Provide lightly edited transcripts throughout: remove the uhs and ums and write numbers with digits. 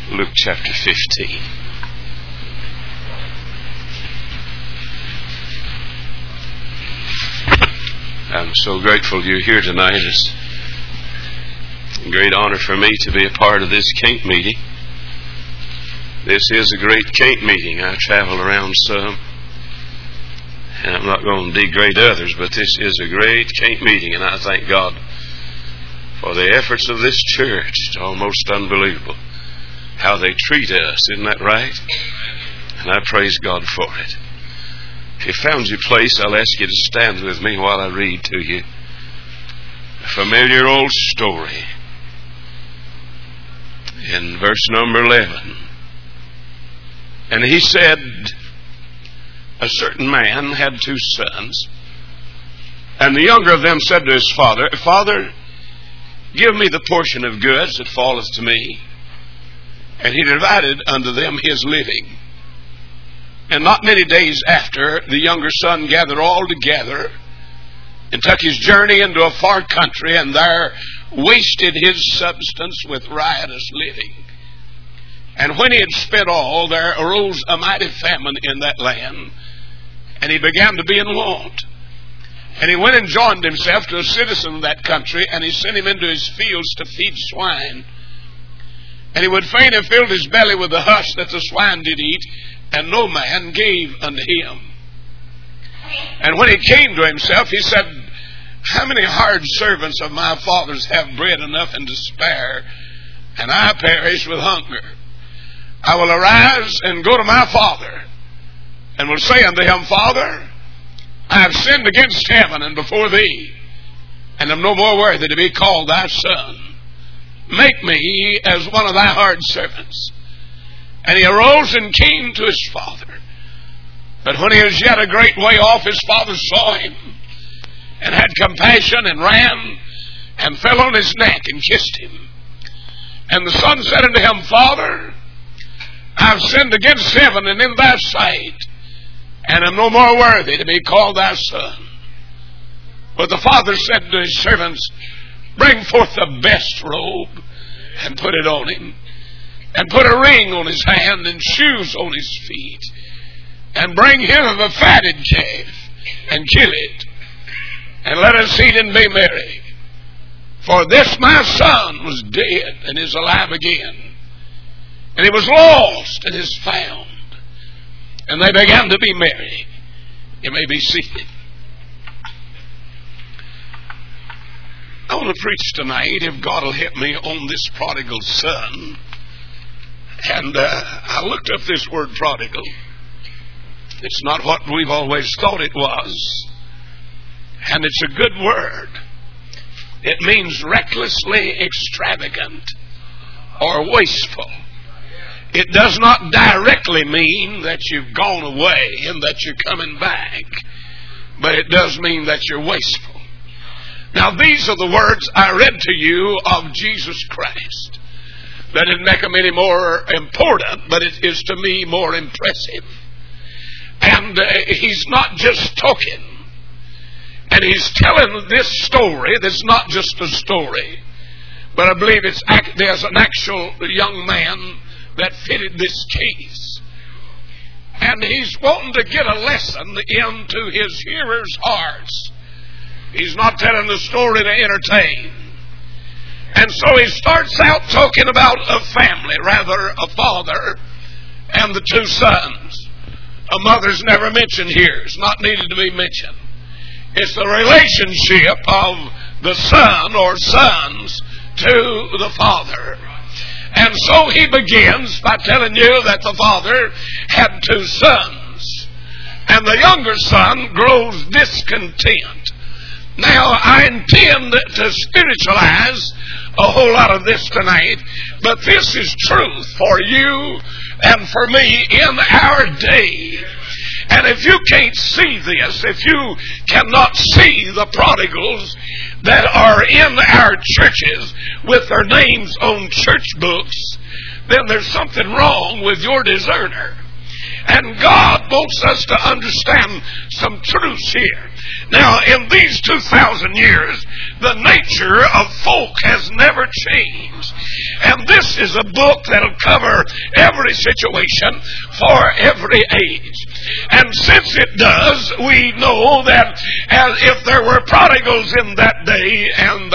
Luke chapter 15. I'm so grateful you're here tonight. It's a great honor for me to be a part of this camp meeting. This is a great camp meeting. I travel around some, and I'm not going to degrade others, but this is a great camp meeting, and I thank God for the efforts of this church. It's almost unbelievable how they treat us. Isn't that right? And I praise God for it. If you found your place, I'll ask you to stand with me while I read to you a familiar old story. In verse number 11. And he said, a certain man had 2 sons, and the younger of them said to his father, Father, give me the portion of goods that falleth to me. And he divided unto them his living. And not many days after, the younger son gathered all together and took his journey into a far country, and there wasted his substance with riotous living. And when he had spent all, there arose a mighty famine in that land, and he began to be in want. And he went and joined himself to a citizen of that country, and he sent him into his fields to feed swine. And he would fain have filled his belly with the husk that the swine did eat, and no man gave unto him. And when he came to himself, he said, how many hired servants of my father's have bread enough and to spare, and I perish with hunger? I will arise and go to my father, and will say unto him, Father, I have sinned against heaven and before thee, and am no more worthy to be called thy son. Make me as one of thy hired servants. And he arose and came to his father. But when he was yet a great way off, his father saw him, and had compassion, and ran, and fell on his neck, and kissed him. And the son said unto him, Father, I have sinned against heaven and in thy sight, and am no more worthy to be called thy son. But the father said to his servants, bring forth the best robe, and put it on him, and put a ring on his hand, and shoes on his feet, and bring him a fatted calf, and kill it, and let us eat and be merry. For this my son was dead, and is alive again, and he was lost, and is found. And they began to be merry. You may be seated. I want to preach tonight, if God will help me, on this prodigal son. And I looked up this word prodigal. It's not what we've always thought it was. And it's a good word. It means recklessly extravagant or wasteful. It does not directly mean that you've gone away and that you're coming back, but it does mean that you're wasteful. Now, these are the words I read to you of Jesus Christ. That didn't make them any more important, but it is to me more impressive. And he's not just talking. And he's telling this story that's not just a story, but I believe there's an actual young man that fitted this case. And he's wanting to get a lesson into his hearers' hearts. He's not telling the story to entertain. And so he starts out talking about a family, rather a father and the 2 sons. A mother's never mentioned here. It's not needed to be mentioned. It's the relationship of the son or sons to the father. And so he begins by telling you that the father had 2 sons. And the younger son grows discontent. Now, I intend to spiritualize a whole lot of this tonight, but this is truth for you and for me in our day. And if you can't see this, if you cannot see the prodigals that are in our churches with their names on church books, then there's something wrong with your discerner. And God wants us to understand some truths here. Now, in these 2,000 years, the nature of folk has never changed. And this is a book that'll cover every situation for every age. And since it does, we know that as if there were prodigals in that day, and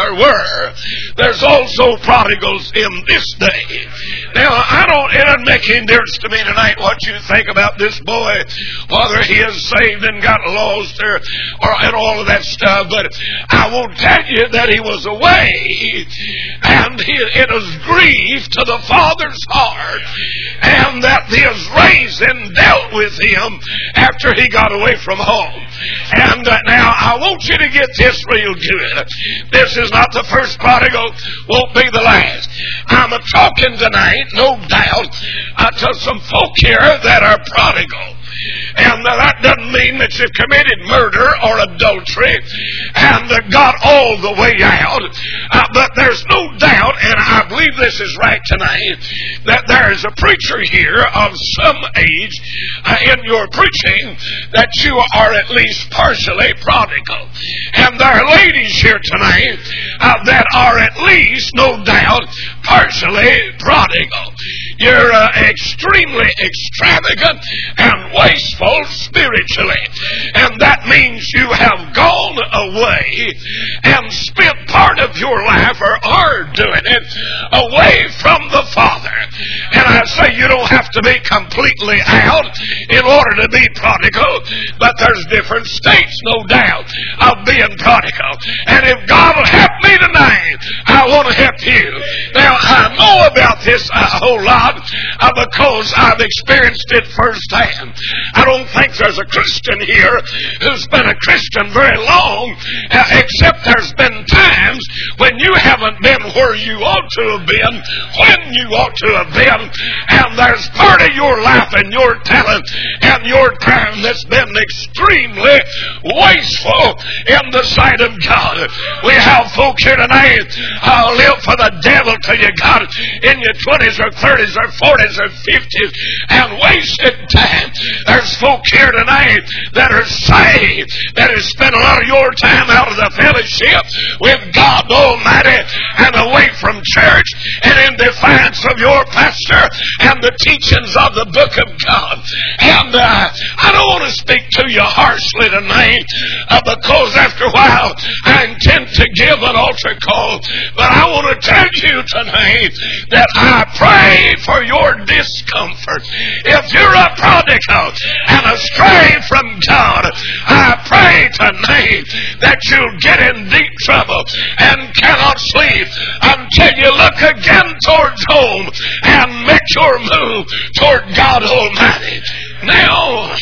there's also prodigals in this day. Now, it doesn't make any difference to me tonight what you think about this boy, whether he is saved and got lost and all of that stuff, but I will tell you that he was away, and it was grief to the Father's heart, and that his raising dealt with him after he got away from home. And now I want you to get this real good. This is not the first prodigal, won't be the last. I'm talking tonight, no doubt, to some folk here that are prodigal. And that doesn't mean that you committed murder or adultery and got all the way out. But there's no doubt, and I believe this is right tonight, that there is a preacher here of some age in your preaching that you are at least partially prodigal. And there are ladies here tonight that are at least, no doubt, partially prodigal. You're extremely extravagant and wasteful spiritually. And that means you have gone away and spent part of your life, or are doing it, away from the Father. And I say you don't have to be completely out in order to be prodigal, but there's different states, no doubt, of being prodigal. And if God will help me tonight, I want to help you. Now, I know about this a whole lot because I've experienced it firsthand. I don't think there's a Christian here who's been a Christian very long, except there's been times when you haven't been where you ought to have been, when you ought to have been, and there's part of your life and your talent and your time that's been extremely wasteful in the sight of God. We have folk here tonight live for the devil till you got in your 20s or 30s or 40s or 50s and wasted time. There's folk here tonight that are saved, that have spent a lot of your time out of the fellowship with God Almighty and away from church and in defiance of your pastor and the teachings of the book of God. And I don't want to speak to you harshly tonight because after a while I intend to give an altar call, but I want to tell you tonight that I pray for your discomfort. If you're a prodigal and astray from God, I pray tonight that you'll get in deep trouble and cannot sleep until you look again towards home and make your move toward God Almighty. Now,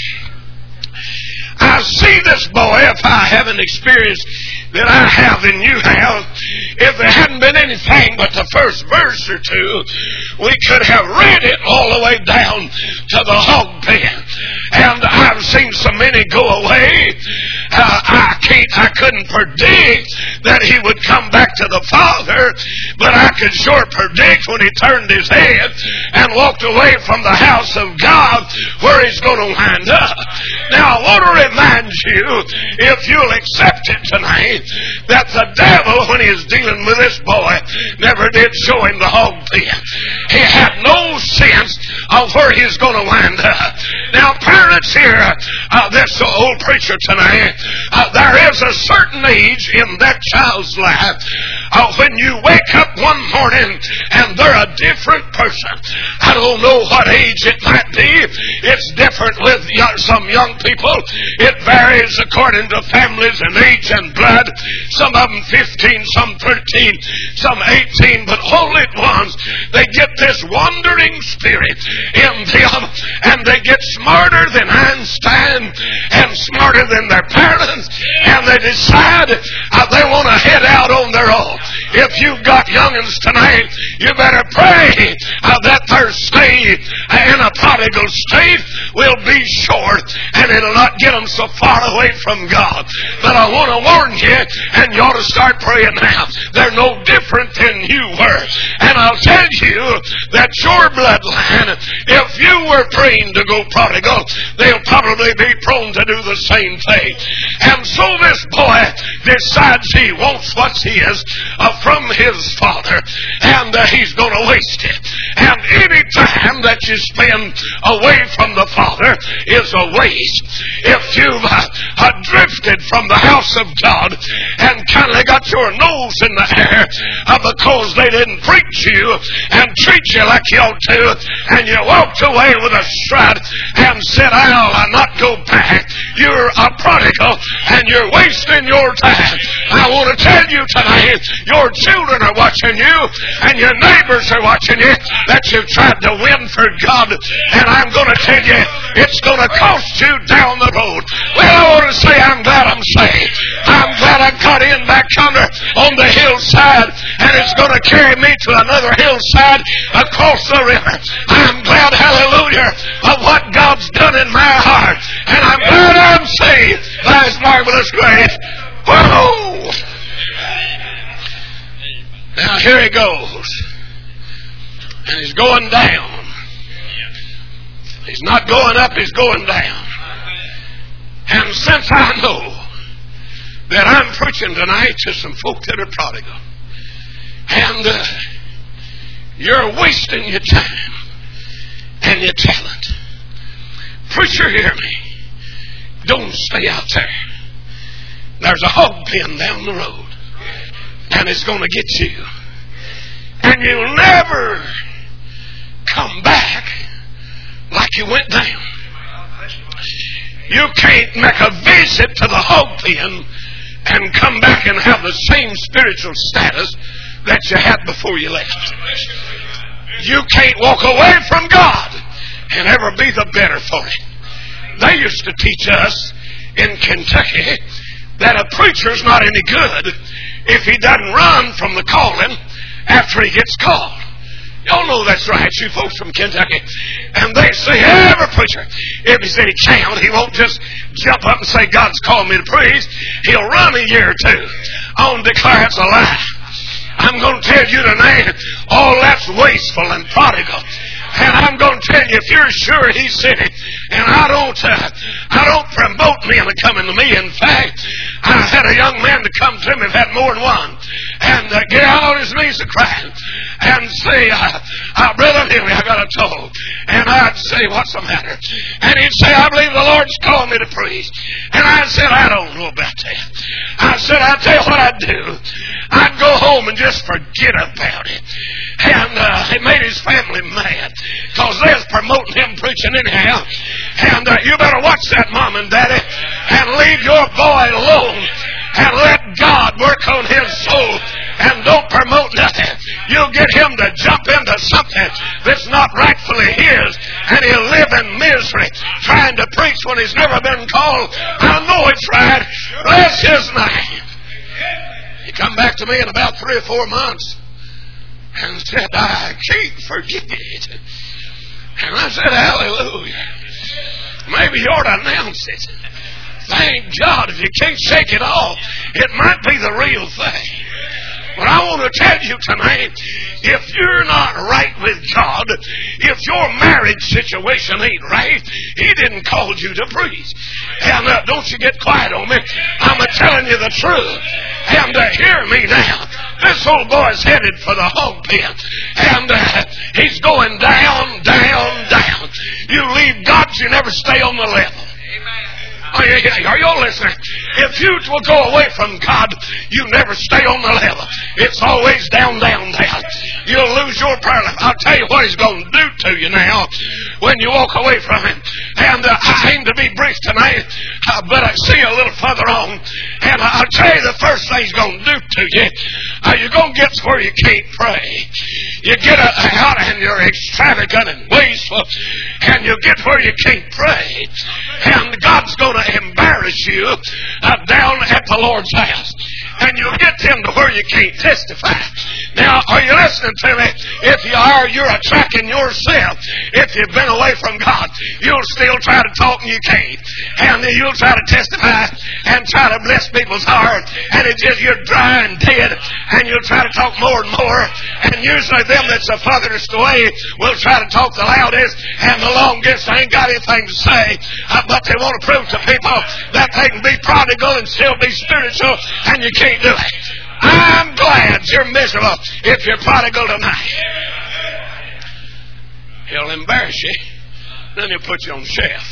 I see this boy, if I haven't experienced that I have and you have, if there hadn't been anything but the first verse or two, we could have read it all the way down to the hog pen. And I've seen so many go away. I couldn't predict that he would come back to the Father, but I could sure predict when he turned his head and walked away from the house of God where he's going to wind up. Now, I want to remind you, if you'll accept it tonight, that the devil, when he was dealing with this boy, never did show him the hog pen. He had no sense of where he's going to wind up. Now, parents here, this old preacher tonight, there is a certain age in that child's life when you wake up one morning and they're a different person. I don't know what age it might be. It's different with some young people. It varies according to families and age and blood. Some of them 15, some 13, some 18, but all at once they get this wandering spirit in them and they get smarter than Einstein and smarter than their parents, and they decide they want to head out on their own. If you've got young'uns tonight, you better pray that their stay in a prodigal state will be short and it'll not get them so far away from God. But I want to warn you, and you ought to start praying now. They're no different than you were. And I'll tell you that your bloodline And if you were praying to go prodigal, they'll probably be prone to do the same thing. And so this boy decides he wants what's his from his father, and he's going to waste it. And any time that you spend away from the Father is a waste. If you've drifted from the house of God and kind of got your nose in the air because they didn't preach you and treat you like you ought to, and you walked away with a stride and said, I'll not go back. You're a prodigal and you're wasting your time. I want to tell you tonight, your children are watching you and your neighbors are watching you, that you've tried to win for God. And I'm going to tell you, it's going to cost you down the road. Well, I want to say I'm glad I'm saved. I'm glad I got in back under on the hillside, and it's going to carry me to another hillside across the river. I'm glad, hallelujah, of what God's done in my heart. And I'm glad I'm saved by His marvelous grace. Whoa! Now here he goes. And he's going down. He's not going up, he's going down. And since I know that I'm preaching tonight to some folk that are prodigal, and you're wasting your time and your talent, preacher, hear me. Don't stay out there. There's a hog pen down the road, and it's going to get you. And you'll never come back like you went down. You can't make a visit to the hog pen and come back and have the same spiritual status that you had before you left. You can't walk away from God and ever be the better for it. They used to teach us in Kentucky that a preacher's not any good if he doesn't run from the calling after he gets called. Y'all know that's right, you folks from Kentucky. And they say, every preacher, if he said he can't, he won't just jump up and say, God's called me to preach. He'll run a year or two. I want to declare it's a lie. I'm going to tell you tonight, all that's wasteful and prodigal. And I'm going to tell you, if you're sure he said it, and I don't promote men to coming to me. In fact, I had a young man to come to me, I've had more than one, and get out on his knees and cry, and say, Brother Henry, I got a talk. And I'd say, what's the matter? And he'd say, I believe the Lord's called me to preach. And I said, I don't know about that. I said, I'll tell you what I'd do. I'd go home and just forget about it. And it made his family mad, because they was promoting him preaching anyhow. And you better watch that, Mom and Daddy, and leave your boy alone and let God work on his soul, and don't promote nothing. You'll get him to jump into something that's not rightfully his, and he'll live in misery trying to preach when he's never been called. I know it's right. Bless his name. He come back to me in about 3 or 4 months and said, I can't forget it. And I said, hallelujah. Maybe you ought to announce it. Thank God. If you can't shake it off, it might be the real thing. But I want to tell you tonight, if you're not right with God, if your marriage situation ain't right, He didn't call you to preach. And don't you get quiet on me. I'm telling you the truth. And hear me now. This old boy's headed for the hog pen. And he's going down, down, down. You leave God, you never stay on the level. Are you all listening? If you will go away from God, you never stay on the level. It's always down, down, down. You'll lose your prayer life. I'll tell you what He's going to do to you now when you walk away from Him. And I aim to be brief tonight, but I see a little further on. And I'll tell you the first thing He's going to do to you. You're going to get to where you can't pray. You get out and you're extravagant and wasteful, and you get where you can't pray. And God's going to embarrass you down at the Lord's house. And you'll get them to where you can't testify. Now, are you listening to me? If you are, you're attracting yourself. If you've been away from God, you'll still try to talk and you can't. And you'll try to testify and try to bless people's hearts. And it's just you're dry and dead. And you'll try to talk more and more. And usually them that's the farthest away will try to talk the loudest and the longest. They ain't got anything to say. But they want to prove to people that they can be prodigal and still be spiritual. And you can't do it. I'm glad you're miserable if you're prodigal tonight. He'll embarrass you. Then he'll put you on the shelf.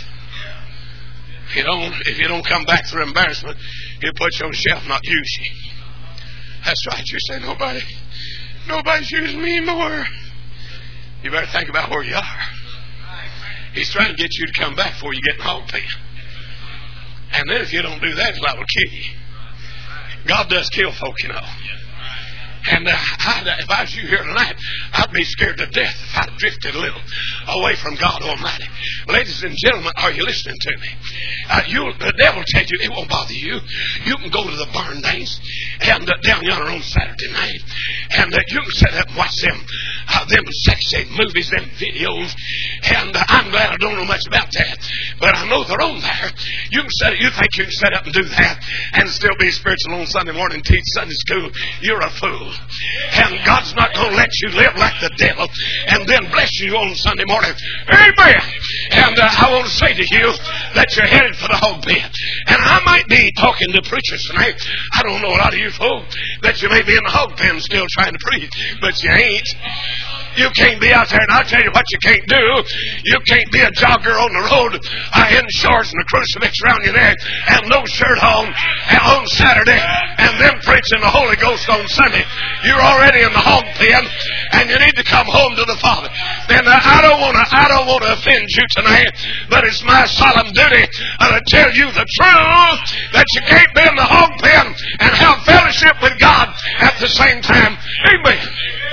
If you don't come back through embarrassment, he'll put you on the shelf and not use you. That's right. You say, nobody's using me anymore. You better think about where you are. He's trying to get you to come back before you get in the hog pen. And then if you don't do that, he's liable to kill you. God does kill folk, you know. And if I was you here tonight, I'd be scared to death if I drifted a little away from God Almighty. Ladies and gentlemen, are you listening to me? The devil tells you it won't bother you. You can go to the barn dance and down yonder on Saturday night, and you can sit up and watch them sexy movies, them videos. And I'm glad I don't know much about that, but I know they're on there. You think you can sit up and do that and still be spiritual on Sunday morning and teach Sunday school? You're a fool. And God's not going to let you live like the devil and then bless you on Sunday morning. Amen. And I want to say to you that you're headed for the hog pen. And I might be talking to preachers tonight. I don't know a lot of you folk that you may be in the hog pen still trying to preach, but you ain't. You can't be out there, and I'll tell you what you can't do. You can't be a jogger on the road in shorts and a crucifix around your neck and no shirt on Saturday and then preaching the Holy Ghost on Sunday. You're already in the hog pen, and you need to come home to the Father. And I don't want to offend you tonight, but it's my solemn duty to tell you the truth that you can't be in the hog pen and have fellowship with God at the same time. Amen.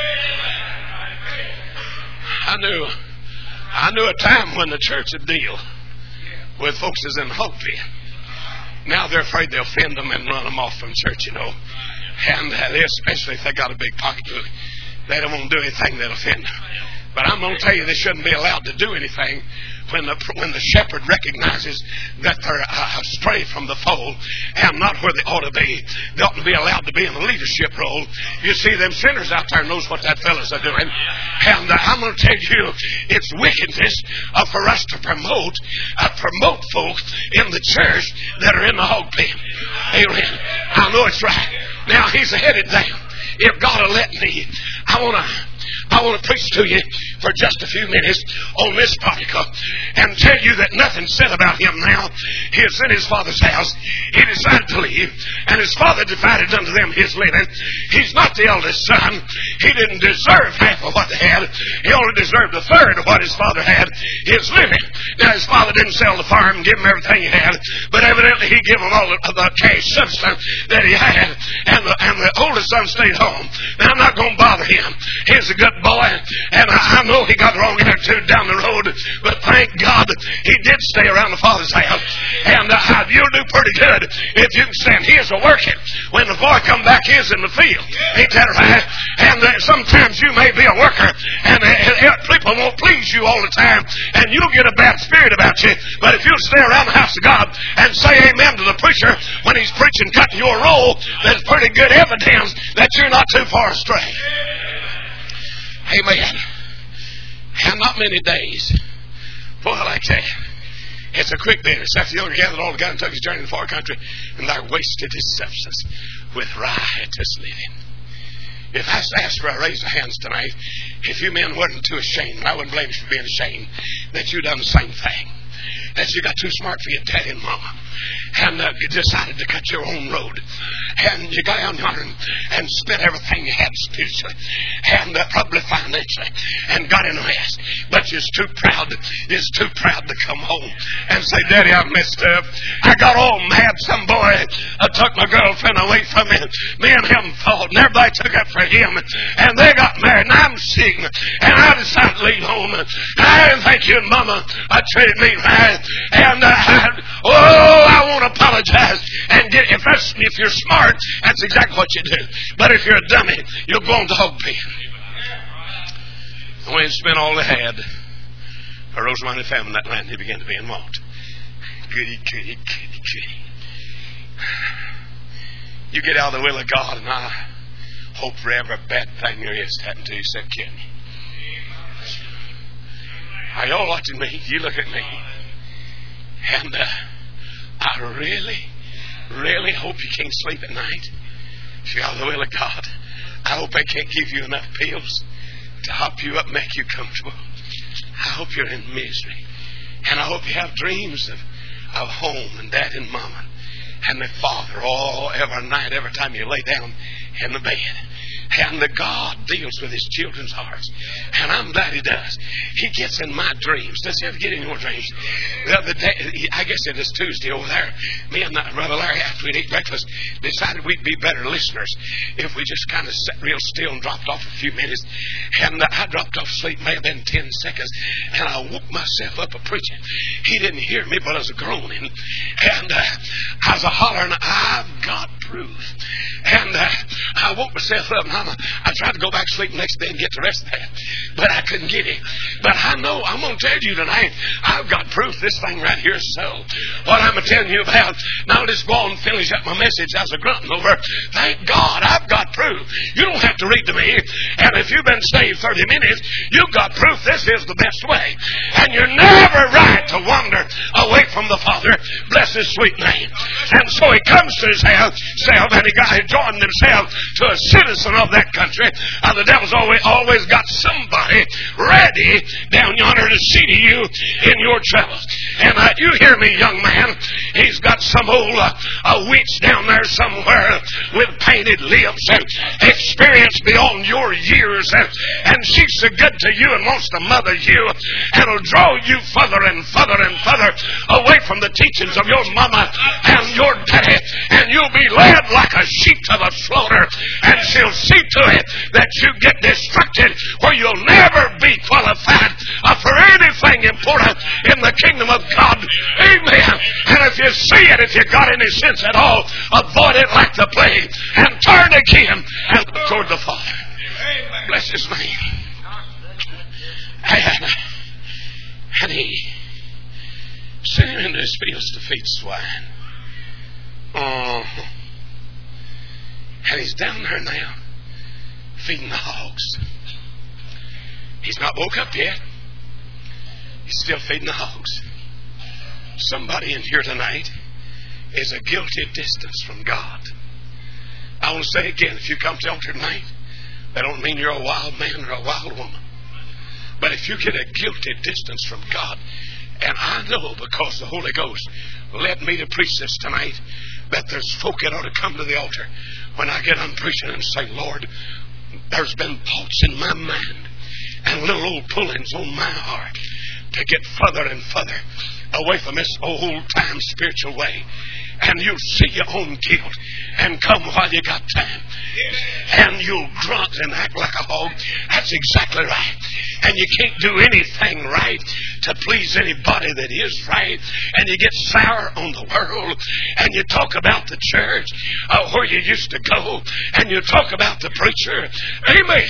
I knew a time when the church would deal with folks that's in the hog pen. Now they're afraid they'll offend them and run them off from church, you know. And especially if they got a big pocketbook, they don't want to do anything that'll offend them. But I'm going to tell you, they shouldn't be allowed to do anything when the shepherd recognizes that they're astray from the fold and not where they ought to be. They ought to be allowed to be in a leadership role. You see, them sinners out there knows what that fellas are doing. And I'm going to tell you, it's wickedness for us to promote folk in the church that are in the hog pen. Amen. I know it's right. Now, he's headed down. If God will let me, I want to preach to you for just a few minutes on this prodigal and tell you that nothing's said about him now. He is in his father's house. He decided to leave, and his father divided unto them his living. He's not the eldest son. He didn't deserve half of what they had. He only deserved a third of what his father had, his living. Now, his father didn't sell the farm and give him everything he had, but evidently he gave him all the cash substance that he had, and the oldest son stayed home. Now, I'm not going to bother him. He's a good boy, and I know he got the wrong attitude down the road, but thank God he did stay around the father's house. And you'll do pretty good if you can stand. He is a working. When the boy come back, he is in the field. Ain't that right? And sometimes you may be a worker, and people won't please you all the time, and you'll get a bad spirit about you. But if you'll stay around the house of God and say amen to the preacher when he's preaching, cutting your roll, that's pretty good evidence that you're not too far astray. Amen. And not many days. Boy, like that. It's a quick business. After the younger gathered all together and took his journey in the far country, and there wasted his substance with riotous living. If I asked for a raise of hands tonight, if you men weren't too ashamed, I wouldn't blame you for being ashamed, that you done the same thing. That you got too smart for your daddy and mama, and you decided to cut your own road, and you got down yonder and spent everything you had spiritually, and probably financially, and got in a mess. But you're too proud to come home and say, Daddy, I messed up. I got all mad. Some boy took my girlfriend away from me. Me and him fought, and everybody took up for him, and they got married, and I'm sick, and I decided to leave home. And I didn't think you and Mama treated me right. And I won't apologize. And if you're smart, that's exactly what you do. But if you're a dummy, you'll go on the hog pen. And when he spent all they had, a Rosemont had found in that land, he began to be in want. Goody. You get out of the will of God, and I hope for every bad thing there is to happen to you, said Kenny. Are y'all watching me? You look at me. And I really hope you can't sleep at night. If you're out of the will of God, I hope they can't give you enough pills to help you up, make you comfortable. I hope you're in misery. And I hope you have dreams of home and dad and mama and the father all every night, every time you lay down in the bed. And the God deals with His children's hearts. And I'm glad He does. He gets in my dreams. Does He ever get in your dreams? The other day, I guess it was Tuesday over there, me and Brother Larry, after we'd eat breakfast, decided we'd be better listeners if we just kind of sat real still and dropped off a few minutes. And I dropped off sleep, may have been 10 seconds. And I woke myself up a preaching. He didn't hear me, but I was groaning. And I was hollering, I've got proof. And I woke myself up, and I tried to go back to sleep the next day and get the rest of that, but I couldn't get it. But I know, I'm going to tell you tonight, I've got proof this thing right here is so. What I'm telling you about, now I'll just go on and finish up my message. I was grunting over, thank God, I've got proof. You don't have to read to me, and if you've been saved 30 minutes, you've got proof this is the best way. And you're never right to wander away from the Father. Bless His sweet name. And so He comes to himself, and he joined himself to a citizen of that country. The devil's always got somebody ready down yonder to see to you in your troubles. And you hear me, young man, he's got some old a witch down there somewhere with painted lips and experience beyond your years, and she's so good to you and wants to mother you, and will draw you further and further and further away from the teachings of your mama and your daddy, and you'll be led like a sheep to the slaughter, and she'll see to it that you get distracted where you'll never be qualified for anything important in the kingdom of God. Amen. And if you see it, if you got any sense at all, avoid it like the plague and turn again and look toward the Father. Amen. Bless His name. And He sent him into His fields to feed swine. And he's down there now, feeding the hogs. He's not woke up yet. He's still feeding the hogs. Somebody in here tonight is a guilty distance from God. I want to say again, if you come to altar tonight, that don't mean you're a wild man or a wild woman. But if you get a guilty distance from God, and I know because the Holy Ghost led me to preach this tonight, that there's folk that ought to come to the altar when I get on preaching and say, Lord, there's been thoughts in my mind and little old pullings on my heart to get further and further away from this old-time spiritual way. And you'll see your own guilt and come while you got time. And you'll grunt and act like a hog. That's exactly right. And you can't do anything right to please anybody that is right. And you get sour on the world. And you talk about the church where you used to go. And you talk about the preacher. Amen.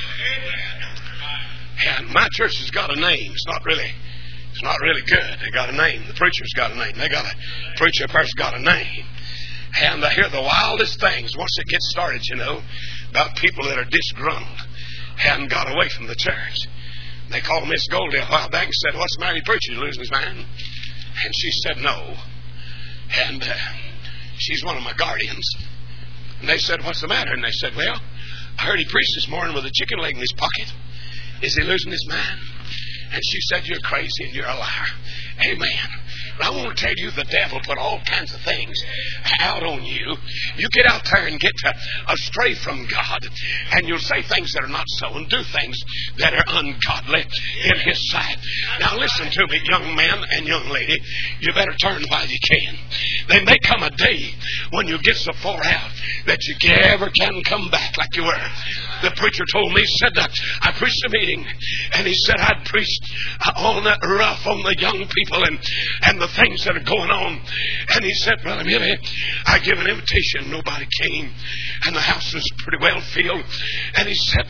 And my church has got a name. It's not really good. They got a name. The preacher's got a name. They got a preacher person's got a name. And I hear the wildest things once it gets started, you know, about people that are disgruntled, hadn't got away from the church. They called Miss Goldie a while back and said, "What's the matter, your preacher? You losing his mind?" And she said, "No." And she's one of my guardians. And they said, "What's the matter?" And they said, "Well, I heard he preached this morning with a chicken leg in his pocket. Is he losing his mind?" And she said, "You're crazy and you're a liar." Amen. But I want to tell you, the devil put all kinds of things out on you. You get out there and get astray from God, and you'll say things that are not so and do things that are ungodly in His sight. Now listen to me, young man and young lady. You better turn while you can. There may come a day when you get so far out that you never can come back like you were. The preacher told me, said that I preached a meeting, and he said I'd preached on that rough on the young people and the things that are going on. And he said, Brother Millie, I give an invitation. Nobody came, and the house was pretty well filled. And he said,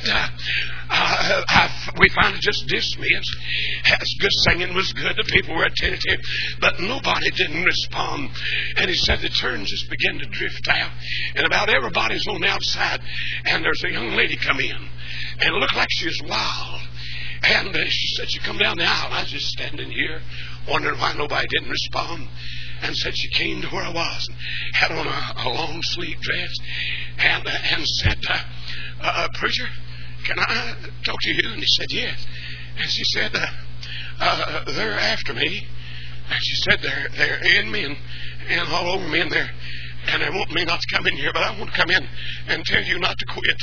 we finally just dismissed. Good singing was good. The people were attentive, but nobody didn't respond. And he said the turn just began to drift out, and about everybody's on the outside. And there's a young lady come in, and it looked like she was wild. And she said she come down the aisle. I was just standing here, wondering why nobody didn't respond. And said she came to where I was, and had on a long sleeve dress, and said, "Preacher, can I talk to you?" And he said, "Yes." And she said, "They're after me." And she said, they're in me and all over me, and they want me not to come in here, but I want to come in and tell you not to quit.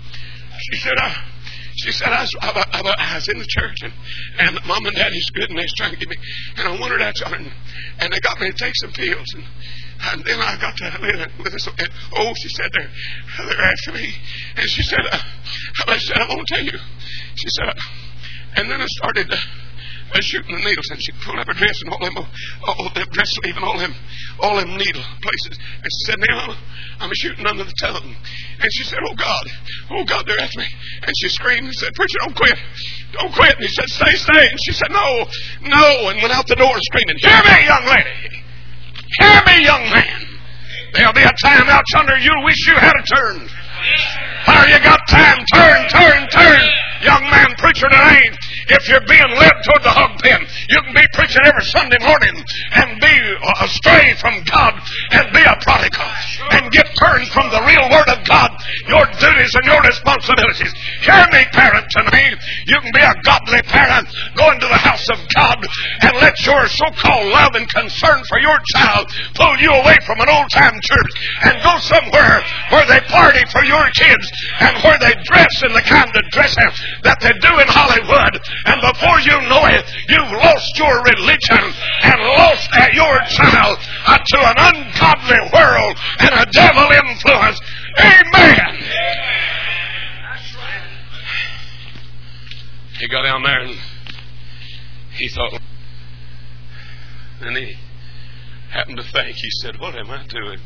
She said, I was in the church, and Mom and Daddy's good, and they was trying to get me, and I wanted that, and they got me to take some pills, and then I got to live with this. And, she said, they're after me. And she said, I won't tell you. She said, and then I started shooting the needles, and she pulled up her dress and all them dress sleeve and all them needle places. And she said, "Now I'm shooting under the tongue." And she said, oh God, they're after me. And she screamed and said, "Preacher, don't quit. And he said, stay. And she said, no, and went out the door screaming, "Hear me, young lady. Hear me, young man. There'll be a time out yonder you'll wish you had a turn. Where you got time, turn. Young man, preacher tonight, if you're being led toward the hog pen, you can be preaching every Sunday morning and be astray from God and be a prodigal and get turned from the real Word of God, your duties and your responsibilities. Hear me, parent, tonight. You can be a godly parent, go into the house of God and let your so-called love and concern for your child pull you away from an old-time church and go somewhere where they party for your kids and where they dress in the kind of dressing that they do in Hollywood. And before you know it, you've lost your religion and lost your child to an ungodly world and a devil influence. Amen. He got down there and he thought, and he happened to think, he said, "What am I doing?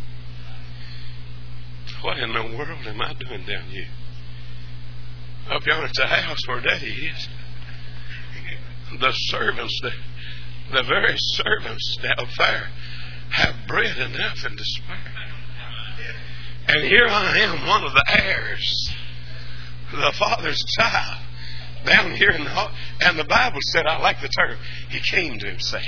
What in the world am I doing down here? Up yonder at the house where Daddy is. The servants, the very servants down there have bread enough and to spare. And here I am, one of the heirs, the Father's child, down here in the... And the Bible said, I like the term, He came to Himself.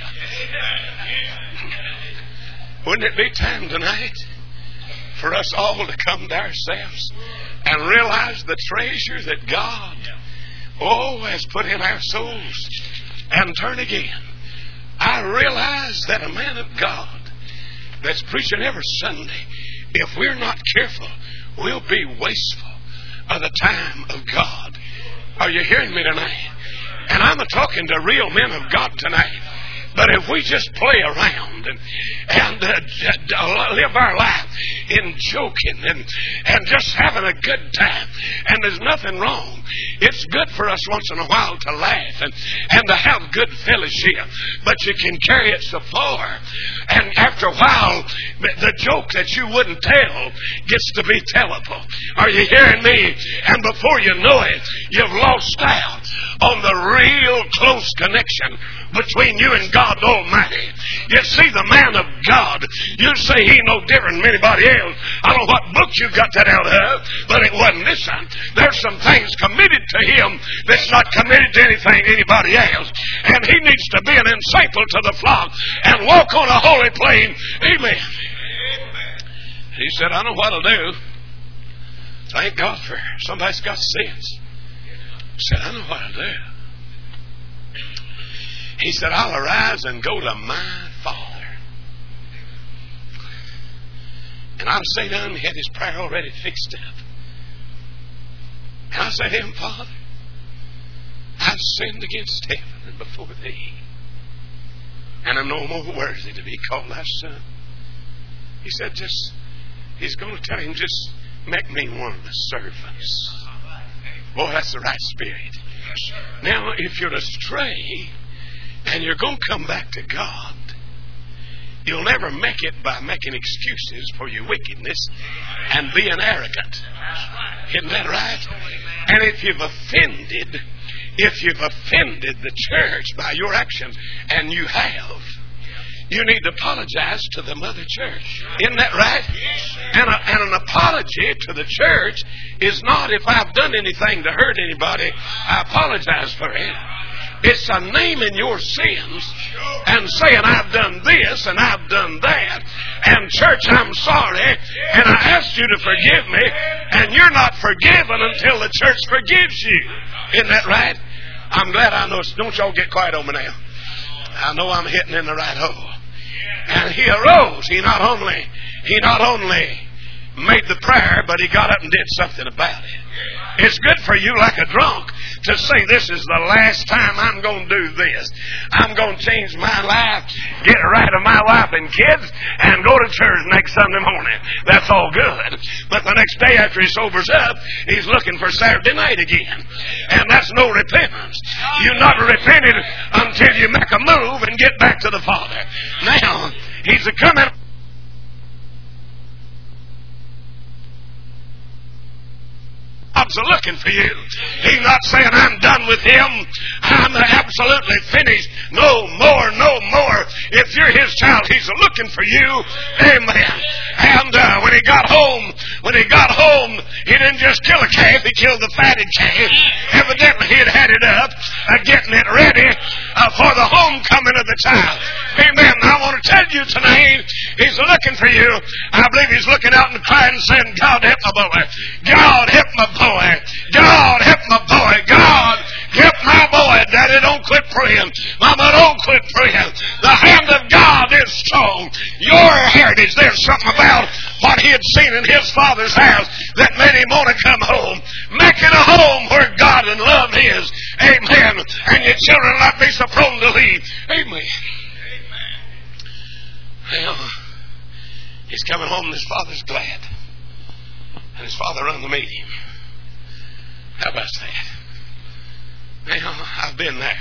Wouldn't it be time tonight for us all to come to ourselves and realize the treasure that God, has put in our souls and turn again? I realize that a man of God that's preaching every Sunday, if we're not careful, we'll be wasteful of the time of God. Are you hearing me tonight? And I'm talking to real men of God tonight. But if we just play around and live our life in joking and just having a good time, and there's nothing wrong. It's good for us once in a while to laugh and to have good fellowship. But you can carry it so far, and after a while, the joke that you wouldn't tell gets to be tellable. Are you hearing me? And before you know it, you've lost out on the real close connection between you and God Almighty. You see, the man of God, you say he no different than anybody else. I don't know what book you got that out of, but it wasn't this one. There's some things committed to him that's not committed to anything anybody else. And he needs to be an disciple to the flock and walk on a holy plain. Amen. He said, I know what I'll do. Thank God for somebody's got sense. He said, I know what I'll do. He said, I'll arise and go to my Father. And I'll say to him, he had his prayer already fixed up. And I'll say to him, Father, I've sinned against heaven and before thee. and I'm no more worthy to be called thy son. He said, he's going to tell him, just make me one of the servants. Boy, that's the right spirit. Now, if you're astray and you're going to come back to God, you'll never make it by making excuses for your wickedness and being arrogant. Isn't that right? And if you've offended the church by your actions, and you have, you need to apologize to the mother church. Isn't that right? And an apology to the church is not, if I've done anything to hurt anybody, I apologize for it. It's a naming your sins and saying, I've done this and I've done that. And church, I'm sorry. And I asked you to forgive me. And you're not forgiven until the church forgives you. Isn't that right? I'm glad I know. Don't y'all get quiet on me now. I know I'm hitting in the right hole. And he arose. He not only made the prayer, but he got up and did something about it. It's good for you, like a drunk, to say, this is the last time I'm going to do this. I'm going to change my life, get rid of my wife and kids, and go to church next Sunday morning. That's all good. But the next day after he sobers up, he's looking for Saturday night again. And that's no repentance. You're not repented until you make a move and get back to the Father. Now, he's coming. God's looking for you. He's not saying, I'm done with him. I'm absolutely finished. No more, no more. If you're his child, he's looking for you. Amen. And when he got home, he didn't just kill a calf, he killed the fatted calf. Evidently he had it up, getting it ready for the homecoming of the child. Amen. I want to tell you tonight, he's looking for you. I believe he's looking out in the crowd and saying, God help my boy. God help my boy. God help my boy. God help my boy. Daddy, don't quit praying. Mama, don't quit praying. The hand of God is strong. Your heritage, there's something about what he had seen in his father's house that made him want to come home. Making a home where God and love is. Amen. And your children will not be so prone to leave. Amen. Well, he's coming home and his father's glad. And his father run to meet him. How about that? Now, I've been there.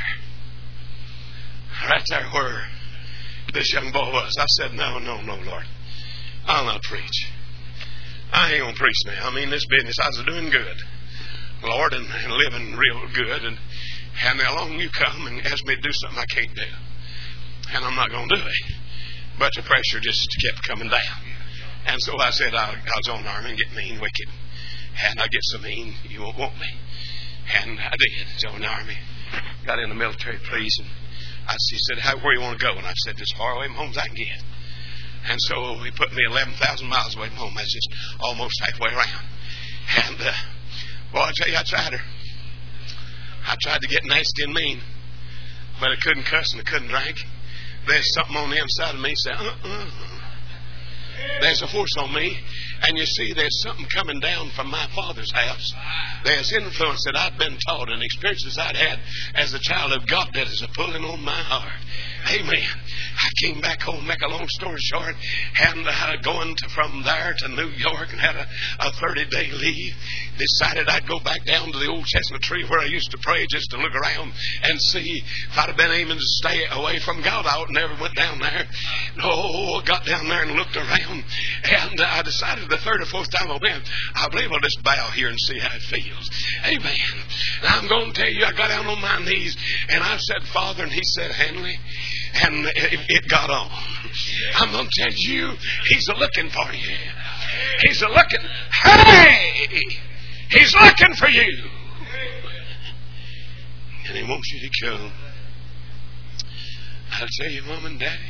Right there where this young boy was. I said, no, Lord. I'll not preach. I ain't going to preach now. I mean, this business, I was doing good, Lord, and living real good. And along you come and ask me to do something I can't do. And I'm not going to do it. But the pressure just kept coming down. And so I said, I'll join the army and get mean, wicked. And I get so mean, you won't want me. And I did, join the army. Got in the military, please. And he said, where do you want to go? And I said, as far away from home as I can get. And so he put me 11,000 miles away from home. I was just almost halfway around. And, boy, I tell you, I tried her. I tried to get nasty and mean. But I couldn't cuss and I couldn't drink. There's something on the inside of me that said, There's a force on me. And you see, there's something coming down from my father's house. There's influence that I've been taught and experiences I'd had as a child of God that is a pulling on my heart. Amen. I came back home, make a long story short, and going from there to New York and had a 30-day leave. Decided I'd go back down to the old chestnut tree where I used to pray just to look around and see if I'd have been aiming to stay away from God. I never went down there. No, I got down there and looked around, and I decided the third or fourth time I went, I believe I'll just bow here and see how it feels. Amen. Now I'm going to tell you, I got down on my knees and I said, Father, and he said, Hanley, and it got on. I'm going to tell you, he's looking for you. He's looking. Hey! He's looking for you. And he wants you to come. I'll tell you, Mom and Daddy,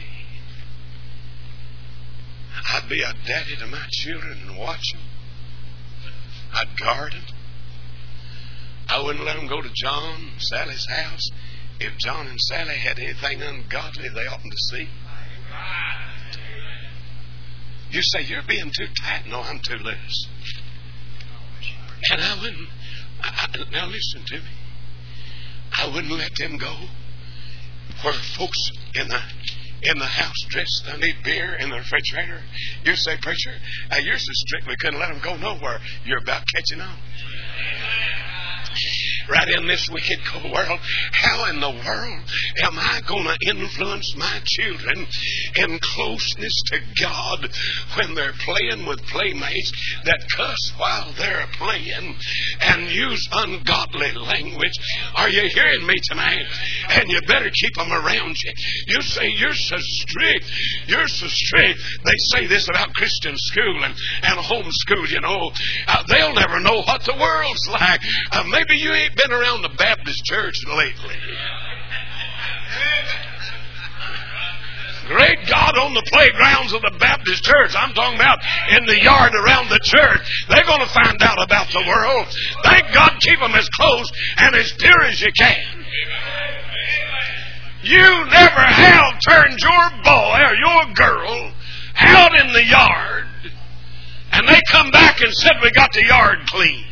I'd be a daddy to my children and watch them. I'd guard them. I wouldn't let them go to John and Sally's house if John and Sally had anything ungodly they oughtn't to see. You say, you're being too tight. No, I'm too loose. And I wouldn't. Now listen to me. I wouldn't let them go where folks in the house dressed. I need beer in the refrigerator. You say, preacher, you're so strict we couldn't let them go nowhere. You're about catching on. Right in this wicked cold world, how in the world am I going to influence my children in closeness to God when they're playing with playmates that cuss while they're playing and use ungodly language? Are you hearing me tonight? And you better keep them around you. You say, you're so strict. You're so strict. They say this about Christian school and homeschool, you know. They'll never know what the world's like. Maybe you ain't been around the Baptist church lately. Great God, on the playgrounds of the Baptist church. I'm talking about in the yard around the church. They're going to find out about the world. Thank God, keep them as close and as pure as you can. You never have turned your boy or your girl out in the yard and they come back and said, we got the yard clean.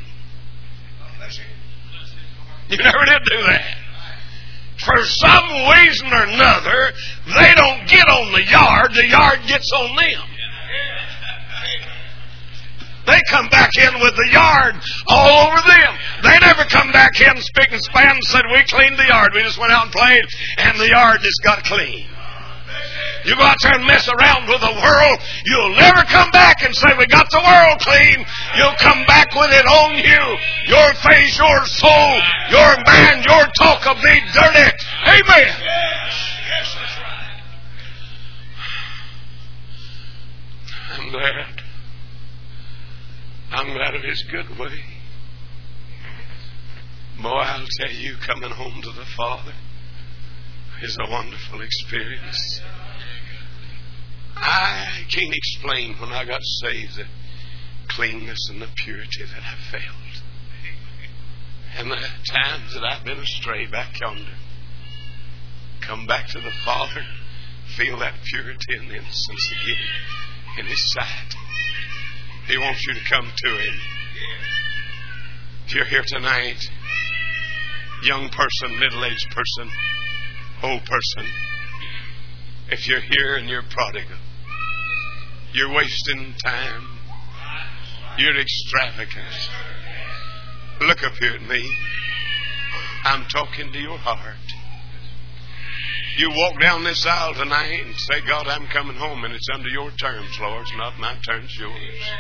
You never did do that. For some reason or another, they don't get on the yard gets on them. They come back in with the yard all over them. They never come back in spick and span and said, we cleaned the yard. We just went out and played and the yard just got clean. You go out there and mess around with the world, you'll never come back and say, we got the world clean. You'll come back with it on you. Your face, your soul, your mind, your talk will be dirty. Amen. Yes, that's right. I'm glad of His good way. Boy, I'll tell you, coming home to the Father is a wonderful experience. I can't explain when I got saved the cleanness and the purity that I felt. And the times that I've been astray back yonder. Come back to the Father, feel that purity and innocence again in His sight. He wants you to come to Him. If you're here tonight, young person, middle-aged person, old person, if you're here and you're prodigal, you're wasting time, you're extravagant, look up here at me. I'm talking to your heart. You walk down this aisle tonight and say, God, I'm coming home, and it's under your terms, Lord. It's not my terms, yours.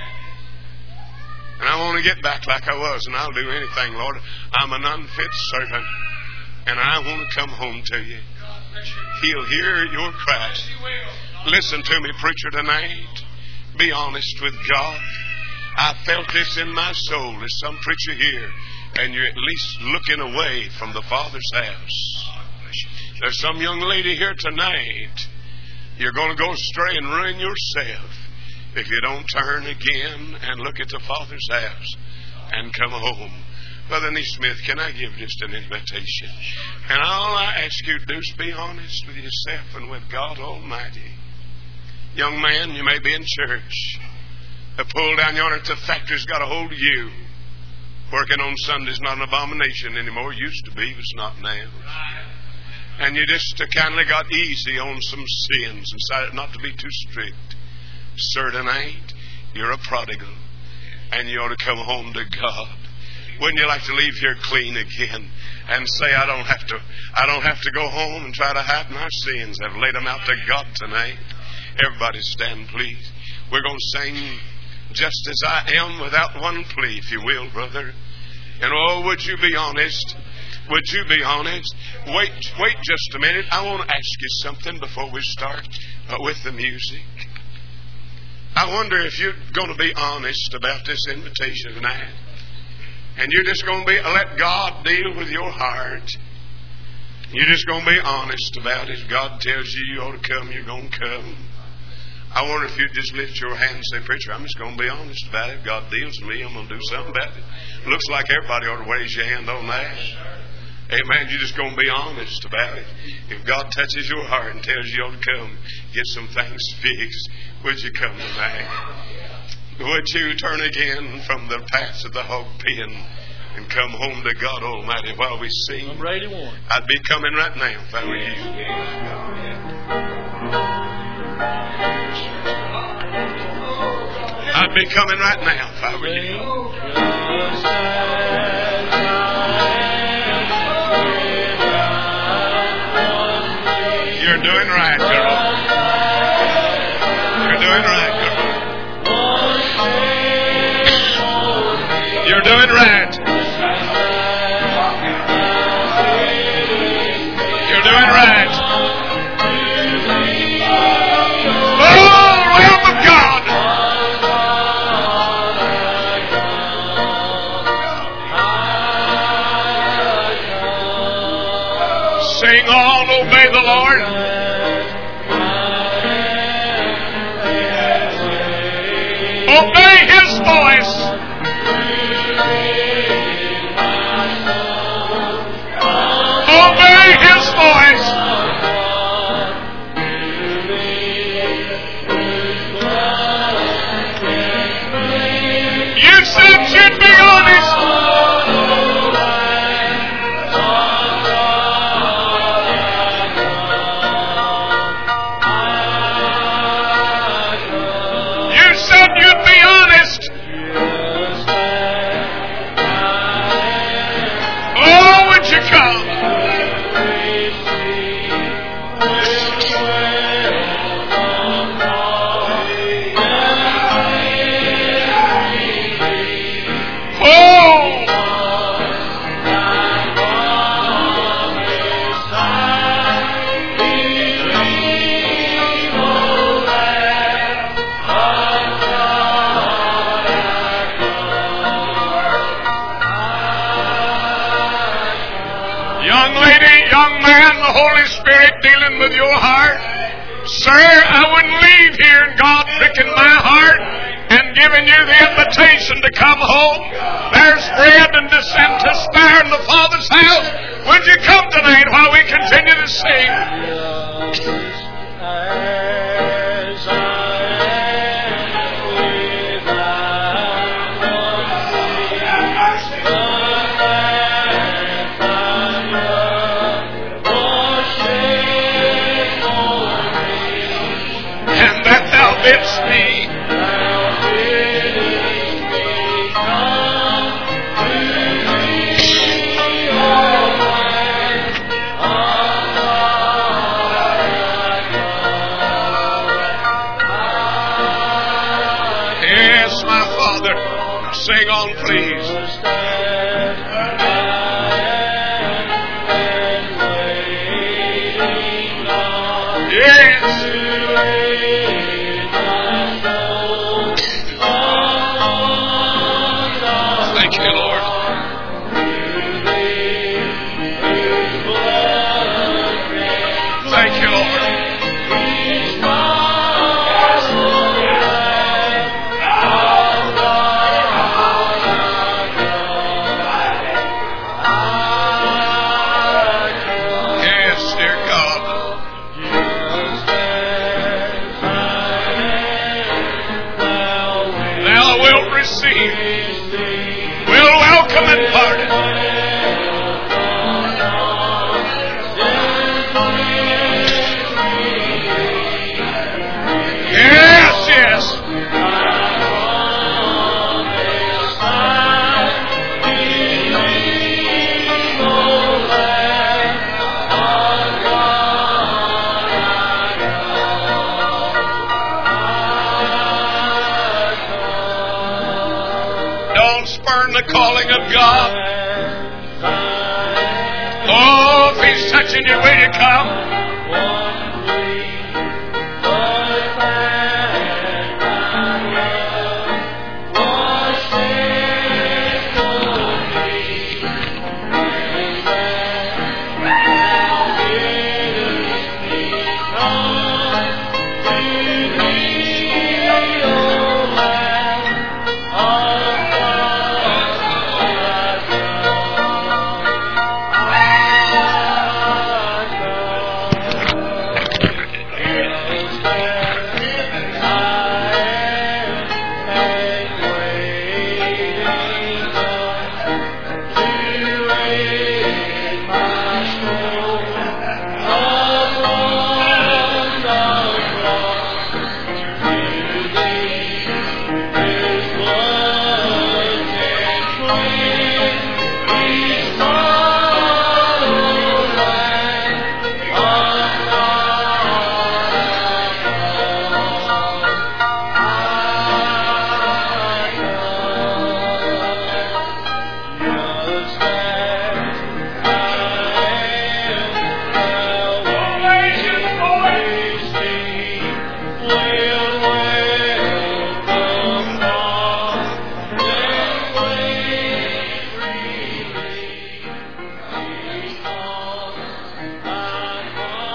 And I want to get back like I was, and I'll do anything, Lord. I'm an unfit servant, and I want to come home to you. He'll hear your cry. Listen to me, preacher, tonight. Be honest with God. I felt this in my soul. There's some preacher here, and you're at least looking away from the Father's house. There's some young lady here tonight. You're going to go astray and ruin yourself if you don't turn again and look at the Father's house and come home. Brother Neesmith, can I give just an invitation? And all I ask you to do is be honest with yourself and with God Almighty. Young man, you may be in church. The pull down yonder at the factory's got a hold of you. Working on Sunday's not an abomination anymore. It used to be, but it's not now. And you just kindly got easy on some sins and decided not to be too strict. Sir, tonight, you're a prodigal, and you ought to come home to God. Wouldn't you like to leave here clean again and say, I don't have to go home and try to hide my sins. I've laid them out to God tonight. Everybody stand, please. We're going to sing Just As I Am without one plea, if you will, brother. And oh, would you be honest? Would you be honest? Wait just a minute. I want to ask you something before we start with the music. I wonder if you're going to be honest about this invitation tonight. And you're just going to let God deal with your heart. You're just going to be honest about it. If God tells you you ought to come, you're going to come. I wonder if you'd just lift your hand and say, preacher, I'm just going to be honest about it. If God deals with me, I'm going to do something about it. Looks like everybody ought to raise your hand on that. Amen. You're just going to be honest about it. If God touches your heart and tells you ought to come, get some things fixed, would you come tonight? Would you turn again from the paths of the hog pen and come home to God Almighty while we sing. I'm ready to warn. I'd be coming right now if I were you. I'd be coming right now if I were you. You're doing right, girl. You're doing right, girl. You're doing right. You're doing right. Oh, Lamb of God. Sing on, obey the Lord. Obey His voice. Obey His voice. You said you'd be honest. You said you'd be honest. Oh, would you come? Young man, the Holy Spirit dealing with your heart. Sir, I wouldn't leave here and God pricking my heart and giving you the invitation to come home. There's bread and descent to spare in the Father's house. Would you come tonight while we continue to sing? It's me. Yes, my Father. Sing on, please. Yes. Thank you, Lord. Thank you, Lord. Yes, dear God. Thou wilt receive. We'll welcome and pardon. Yes, yes. Don't spurn the calling of God. Oh, if He's touching you, will you come?